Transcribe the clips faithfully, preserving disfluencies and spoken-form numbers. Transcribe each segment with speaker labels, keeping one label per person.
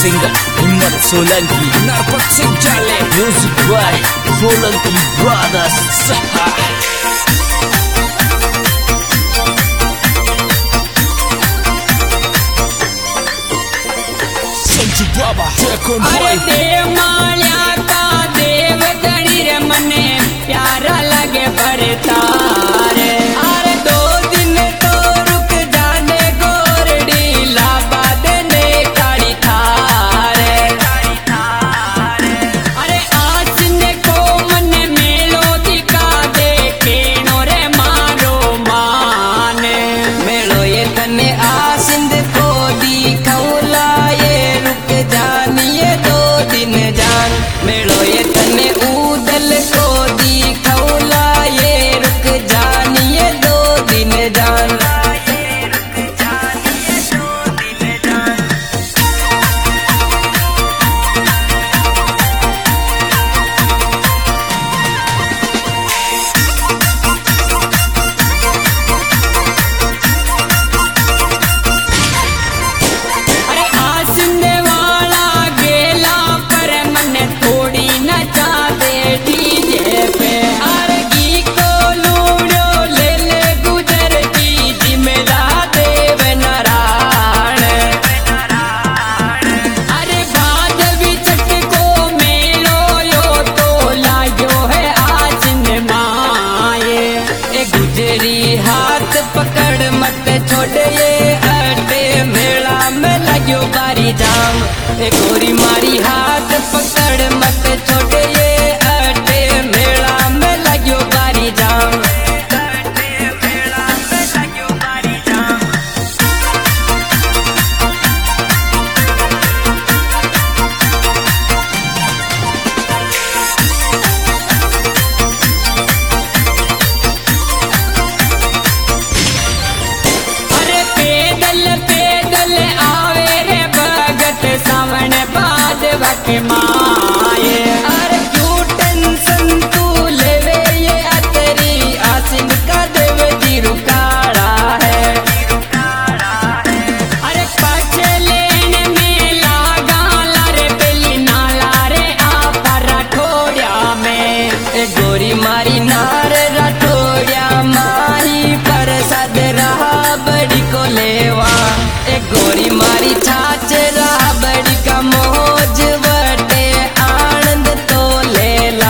Speaker 1: Singer हिम्मत सोलंकी नरपत सिंह चाले music by Solanki brothers. Sanju Baba
Speaker 2: अरे देव माल्या का देव गणी रे मने प्यारा लगे बरतार। अरे दो दिन तो रुक जाने गोरडी लाबा देने काड़ी थार। अरे आसने को मन मेलो दिखा दे केनो रे मारो मान। मेलो ये तने आसिंद को दिखौला ये रुक जानिए दो दिन जान। मेलो ये तने उदल को दिखौला ये रुक जानिए दो दिन जान। अरे आसने वाला गेला पर मन थोड़ी नचा दे डीजे पे। अरे की को लूड़ो ले ले गुजर की जिम्मेदार देव नारायण। अरे बाद विचट को मेलो यो तो लायो है आसन माए। ए गुजरी हाथ पकड़ मत छोड़ ये अड्डे मेला में लग्यो बारी जाम। ए गोरी मारी हाथ पकड़ मत छोड़ ये अड्डे मेला में लग्यो बारी जाम। अरे पैदल पैदल आवे रे भगत सावन बाद वक माए। अरे क्यों टेंशन तू लेवे ये अतरी आसिन का देव जी रुकाड़ा है। अरे पाछे लेने में लागा लारे बेली नाला रे आपा राठौड़िया में। ए गोरी मारी नार राठौड़िया माही पर सद रहा बड़ी को लेवा। ए गोरी मारी छाछ रहा बड़ी का मोज बटे आनंद तो लेला।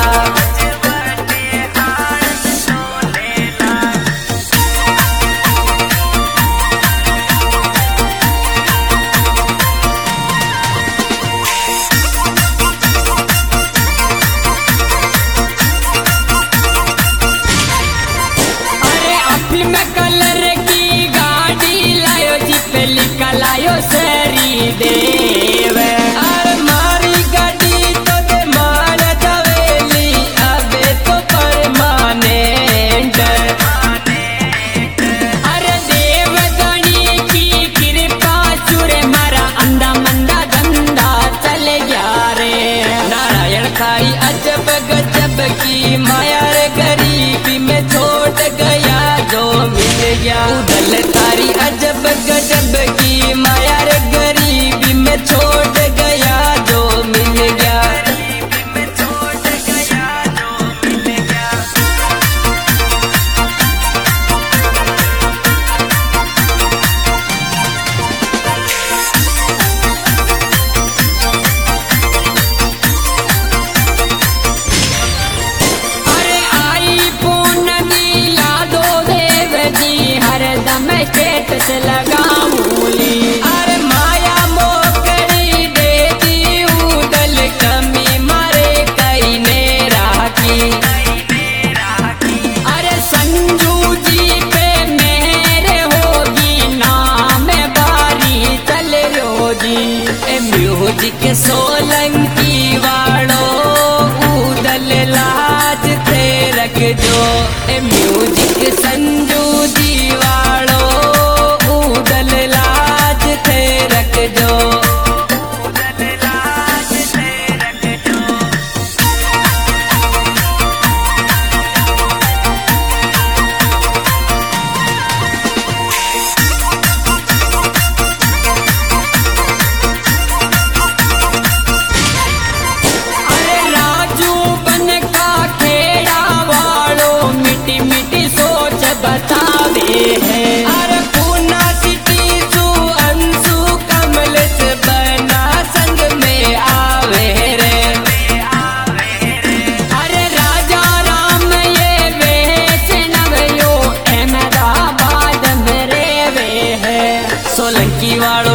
Speaker 2: अरे अफीम कलर की गाड़ी लायो जी पे निकल आयो सरी देव। अरे मारी गाड़ी तो दे मान जवेली अबे तो परमानेंट। अरे देव गणी की कृपा चुरे मारा अंधा मंदा धंधा चल गया रे। नारायण खाई अजब गजब की माया रे गरीबी में छोड़ गया जो मिल गया। उदल तारी अजब गजब की माया रे गरीबी में छोड़ गया जो मिल गया। अरे आई फोन दिला दो देव जी हरदम स्टेटस लगाऊंगी। अरे माया मोकड़ी दे दी उदल कमी मारे कई ने राखी। अरे संजू जी पे मेरे होगी नाम बारी चल रोजी। ए म्यूजिक सोलंकी वाड़ो उदल लाज थे रख जो। ए म्यूजिक संजू जी वाड़ो उदल लाज थे रख जो।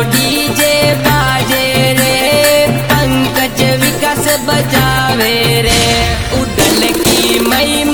Speaker 2: डीजे बाजे रे पंकज विकास बजावे रे उदल की मई